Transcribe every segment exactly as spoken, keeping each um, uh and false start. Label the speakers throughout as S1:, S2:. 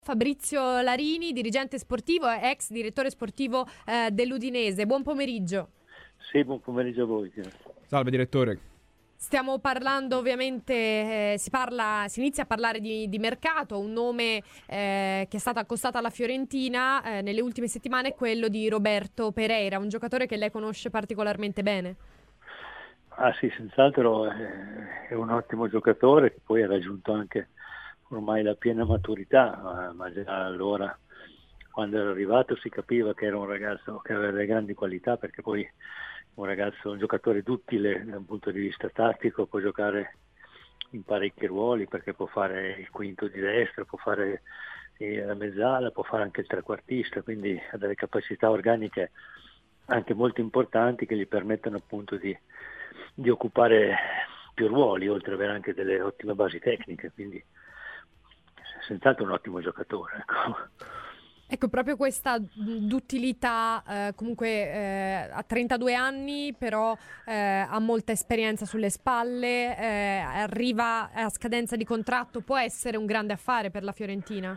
S1: Fabrizio Larini, dirigente sportivo e ex direttore sportivo eh, dell'Udinese. Buon pomeriggio.
S2: Sì, buon pomeriggio a voi.
S3: Salve direttore.
S1: Stiamo parlando ovviamente, eh, si parla, si inizia a parlare di, di mercato, un nome eh, che è stato accostato alla Fiorentina eh, nelle ultime settimane è quello di Roberto Pereira, un giocatore che lei conosce particolarmente bene.
S2: Ah sì, senz'altro è, è un ottimo giocatore che poi ha raggiunto anche ormai la piena maturità, ma già allora quando era arrivato si capiva che era un ragazzo che aveva delle grandi qualità, perché poi un ragazzo, un giocatore duttile da un punto di vista tattico, può giocare in parecchi ruoli perché può fare il quinto di destra, può fare la mezzala, può fare anche il trequartista, quindi ha delle capacità organiche anche molto importanti che gli permettono appunto di, di occupare più ruoli, oltre ad avere anche delle ottime basi tecniche, quindi senz'altro un ottimo giocatore. Ecco.
S1: Ecco, proprio questa duttilità, eh, comunque eh, ha trentadue anni, però eh, ha molta esperienza sulle spalle, eh, arriva a scadenza di contratto, può essere un grande affare per la Fiorentina?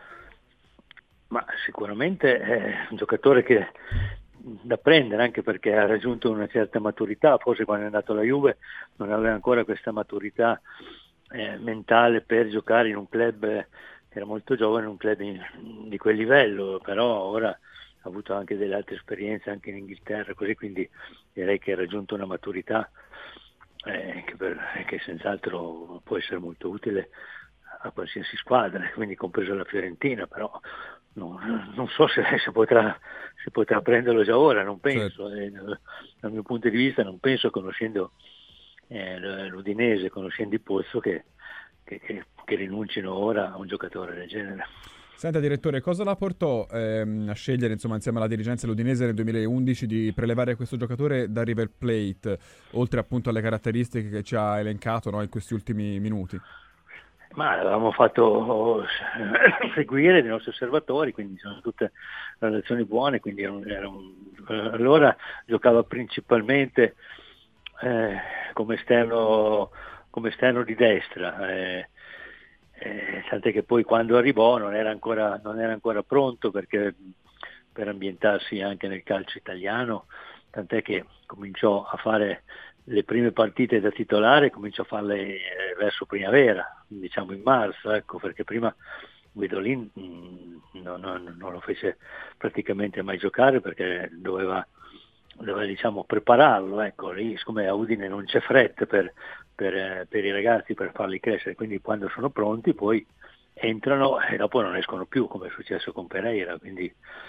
S2: Ma sicuramente è un giocatore che da prendere, anche perché ha raggiunto una certa maturità, forse quando è andato alla Juve non aveva ancora questa maturità eh, mentale per giocare in un club era molto giovane, un club in, di quel livello, però ora ha avuto anche delle altre esperienze anche in Inghilterra, così, quindi direi che ha raggiunto una maturità eh, che, per, che senz'altro può essere molto utile a qualsiasi squadra, quindi compresa la Fiorentina, però non, non so se si potrà, si potrà prenderlo già ora, non penso, certo. eh, dal mio punto di vista non penso, conoscendo eh, l'Udinese, conoscendo il Pozzo, che Che, che, che rinuncino ora a un giocatore del genere.
S3: Senta direttore, cosa la portò ehm, a scegliere, insomma, insieme alla dirigenza dell'Udinese nel duemilaundici di prelevare questo giocatore da River Plate, oltre appunto alle caratteristiche che ci ha elencato, no, in questi ultimi minuti?
S2: Ma l'avevamo fatto seguire dai nostri osservatori, quindi sono tutte relazioni buone, quindi era un, era un, allora giocava principalmente eh, come esterno come esterno di destra, eh, eh, tant'è che poi quando arrivò non era ancora, non era ancora pronto perché per ambientarsi anche nel calcio italiano, tant'è che cominciò a fare le prime partite da titolare, cominciò a farle eh, verso primavera, diciamo in marzo, ecco, perché prima Guidolin mh, no, no, non lo fece praticamente mai giocare perché doveva doveva diciamo prepararlo, ecco, lì siccome a Udine non c'è fretta per, per, per i ragazzi per farli crescere, quindi quando sono pronti poi entrano e dopo non escono più, come è successo con Pereira, quindi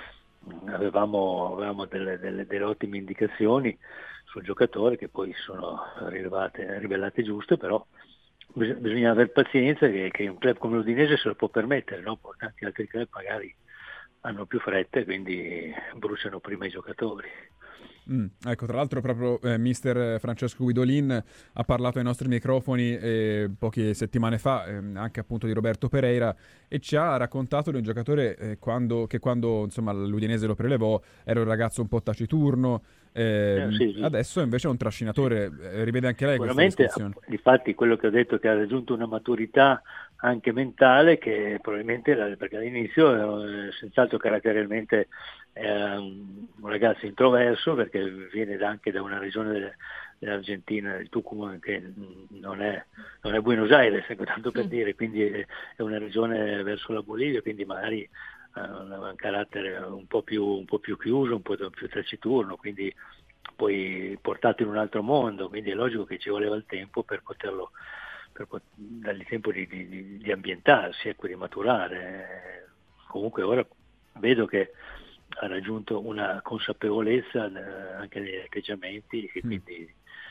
S2: avevamo, avevamo delle, delle, delle ottime indicazioni sul giocatore che poi sono rivelate, rivelate giuste, però bisogna, bisogna avere pazienza che, che un club come l'Udinese se lo può permettere, no? Tanti altri club magari hanno più fretta e quindi bruciano prima i giocatori.
S3: Mm, ecco, tra l'altro proprio eh, mister Francesco Guidolin ha parlato ai nostri microfoni eh, poche settimane fa eh, anche appunto di Roberto Pereira e ci ha raccontato di un giocatore eh, quando, che quando insomma l'Udinese lo prelevò era un ragazzo un po' taciturno, eh,
S2: Eh, sì, sì.
S3: adesso invece è un trascinatore, eh, rivede anche lei questa
S2: Sicuramente,
S3: descrizione?
S2: infatti quello che ho detto che ha raggiunto una maturità anche mentale che probabilmente era, perché all'inizio era senz'altro caratterialmente eh, un ragazzo introverso perché viene anche da una regione dell'Argentina, del Tucumán, che non è, non è Buenos Aires, ecco, tanto per dire, quindi è, è una regione verso la Bolivia, quindi magari ha un carattere un po' più, un po' più chiuso, un po' più taciturno, quindi poi portato in un altro mondo, quindi è logico che ci voleva il tempo per poterlo, per pot- dargli tempo di, di, di ambientarsi, ecco, di maturare. Comunque ora vedo che ha raggiunto una consapevolezza eh, anche negli atteggiamenti che quindi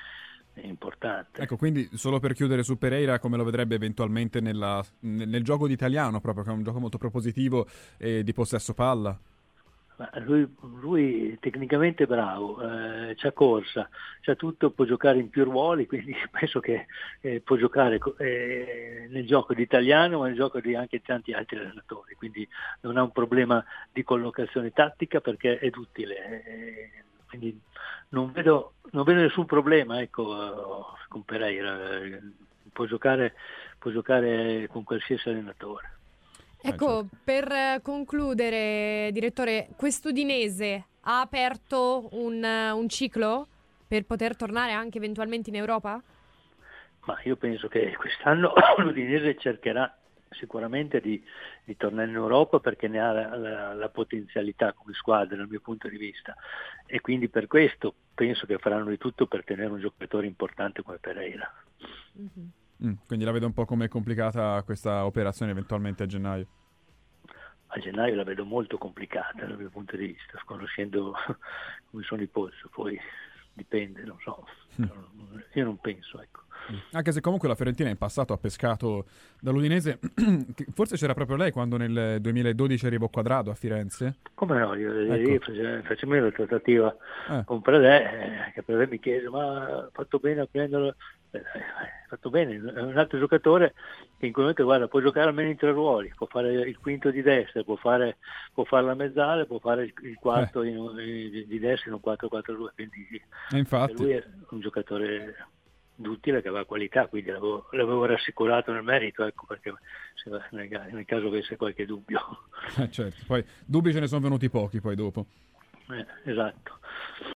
S2: è importante.
S3: Ecco, quindi solo per chiudere su Pereira, come lo vedrebbe eventualmente nella, nel, nel gioco di italiano, proprio che è un gioco molto propositivo e di possesso palla?
S2: Ma lui, lui tecnicamente è bravo, eh, c'ha corsa, c'ha tutto, può giocare in più ruoli, quindi penso che eh, può giocare eh, nel gioco di italiano ma nel gioco di anche tanti altri allenatori, quindi non ha un problema di collocazione tattica perché è duttile, eh, quindi non vedo, non vedo nessun problema, ecco, con Pereira, può giocare, può giocare con qualsiasi allenatore.
S1: Ecco,
S3: Eh, certo.
S1: per concludere, direttore, quest'Udinese ha aperto un, un ciclo per poter tornare anche eventualmente in Europa?
S2: Ma io penso che quest'anno l'Udinese cercherà sicuramente di, di tornare in Europa perché ne ha la, la, la potenzialità come squadra dal mio punto di vista, e quindi per questo penso che faranno di tutto per tenere un giocatore importante come Pereira.
S1: Mm-hmm.
S3: Mm, quindi la vedo un po' come complicata questa operazione eventualmente a gennaio.
S2: A gennaio la vedo molto complicata dal mio punto di vista, conoscendo come sono i polsi, poi dipende, non so, mm. io non penso, ecco.
S3: Anche se comunque la Fiorentina in passato ha pescato dall'Udinese, forse c'era proprio lei quando nel duemiladodici arrivò Quadrado a Firenze.
S2: Come no, io,
S3: Ecco.
S2: io facciamo la trattativa
S3: eh.
S2: con Predè, eh, che Predè mi chiese ma ha fatto bene a prenderlo, eh, ha fatto bene, è un altro giocatore che in quel momento guarda, può giocare almeno in tre ruoli, può fare il quinto di destra, può fare, può fare la mezzale, può fare il, il quarto eh. in, in, di destra in un quattro quattro due, quindi
S3: e infatti
S2: lui è un giocatore duttile che aveva qualità, quindi l'avevo, l'avevo rassicurato nel merito, ecco, perché se, nel, nel caso avesse qualche dubbio.
S3: Eh, certo, poi dubbi ce ne sono venuti pochi poi dopo.
S2: Eh, esatto.